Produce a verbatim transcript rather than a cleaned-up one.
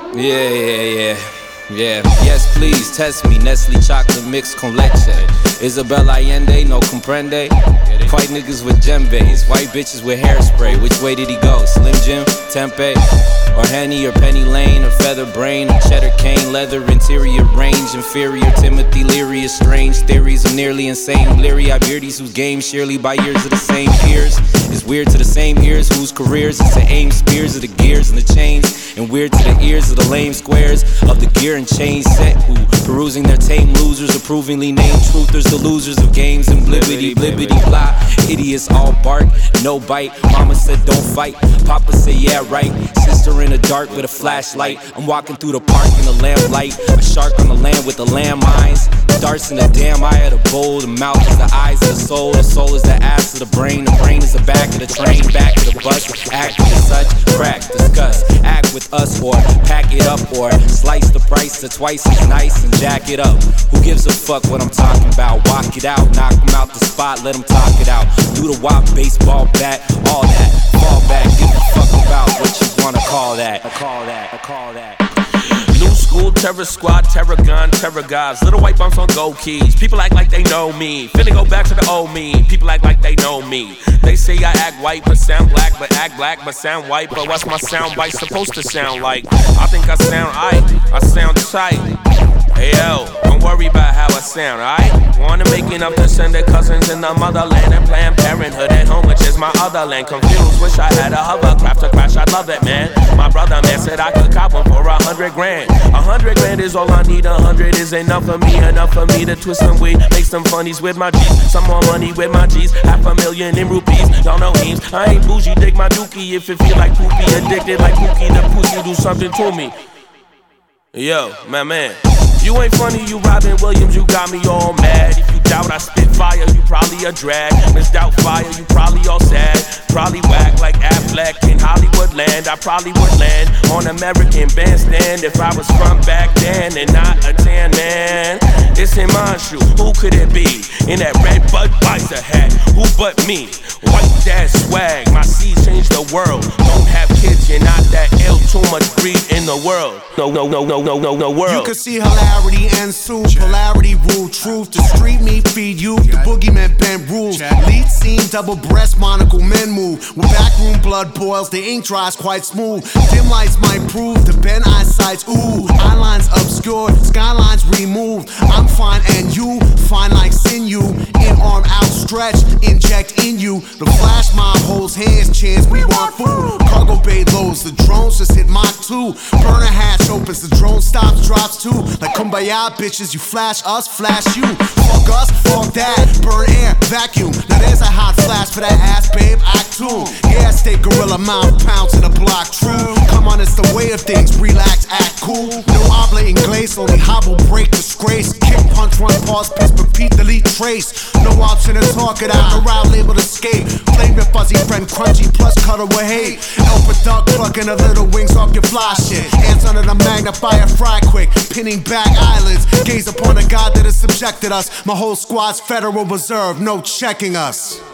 Yeah, yeah, yeah, yeah. Yes, please, test me. Nestle chocolate mix con leche. Isabel Allende, no comprende. White niggas with djembes, white bitches with hairspray. Which way did he go? Slim Jim, Tempe, or Henny, or Penny Lane, or Feather Brain, or Cheddar Cane, leather interior range, inferior Timothy Leary is strange. Theories are nearly insane. Bleary eyed beardies whose game surely by years of the same peers. It's weird to the same ears whose careers is to aim spears of the gears and the chains, and weird to the ears of the lame squares of the gear and chain set who perusing their tame losers, approvingly named truthers, the losers of games and blibbity blibbity blah. Idiots all bark, no bite. Mama said don't fight, Papa said yeah right. Sister in the dark with a flashlight. I'm walking through the park in the lamplight. A shark on the land with the landmines. Darts in the damn eye of the bull. The mouth is the eyes of the soul. The soul is the ass of the brain. The brain is the back of the train. Back of the bus. Act with such. Crack, discuss. Act with us or pack it up or slice the price to twice as nice and jack it up. Who gives a fuck what I'm talking about? Walk it out, knock them out the spot, let them talk it out. Do the wop, baseball bat, all that. Fall back, give a fuck about what you wanna call that. I call that, I call that. New school, terror squad, terror gun, terror guys. Little white bumps on gold keys. People act like they know me. Finna go back to the old me. People act like they know me. They say I act white but sound black, but act black but sound white. But what's my sound bite supposed to sound like? I think I sound aight, I sound tight. Hey yo, don't worry about how I sound, alright? Wanna make enough to send their cousins in the motherland and Planned Parenthood at home, which is my other land. Confused, wish I had a hovercraft to crash, I'd love it, man. My brother man said I could cop one for a hundred grand. A hundred grand is all I need, a hundred is enough for me. Enough for me to twist some weed, make some funnies with my G's. Some more money with my G's, half a million in rupees. Y'all know memes, I ain't bougie, dig my dookie. If it feel like poopy, addicted like Pookie the Pussy, do something to me. Yo, my man. You ain't funny, you Robin Williams, you got me all mad. If you doubt I spit fire, you probably a drag. Misdoubt fire, you probably all sad. Probably whack like Affleck in Hollywood land. I probably would land on American Bandstand if I was from back then and not a tan man. It's in my shoe, who could it be? In that red Budweiser hat, who but me? White dad swag, my seeds change the world. Don't have kids, you're not that ill, too much greed in the world. No, no, no, no, no, no, no world. You can see hilarity and soon polarity rule. Truth, the street me feed you. The boogeyman bend rules. Lead scene, double breast, monocle men move. When backroom blood boils, the ink dries quite smooth. Dim lights might prove the bent eyesight's ooh. Eyelines obscured, skylines removed. I'm fine and you fine like sinew. In arm outstretched, inject in you. The flash mob holds hands, chance we want food. Cargo bay lows, the drones just hit Mach two. Burner hatch opens, the drone stops, drops too. Like kumbaya bitches, you flash us, flash you. Fuck us, fuck that, burn air, vacuum. Now there's a hot flash for that ass, babe, act tune. Yeah, stay gorilla mount, pounds in the block, true. Come on, it's the way of things, relax, act cool. No habla inglés, only hobble, break, disgrace. Kick, punch, run, pause, piss, repeat, delete, trace. No option to talk it out, around labeled escape. Flame your fuzzy friend, crunchy, plus cuddle with hate. Elf a duck, plucking the little wings off your fly shit. Ants under the magnifier, fry quick, pinning back eyelids. Gaze upon a god that has subjected us. My whole squad's Federal Reserve, no checking us.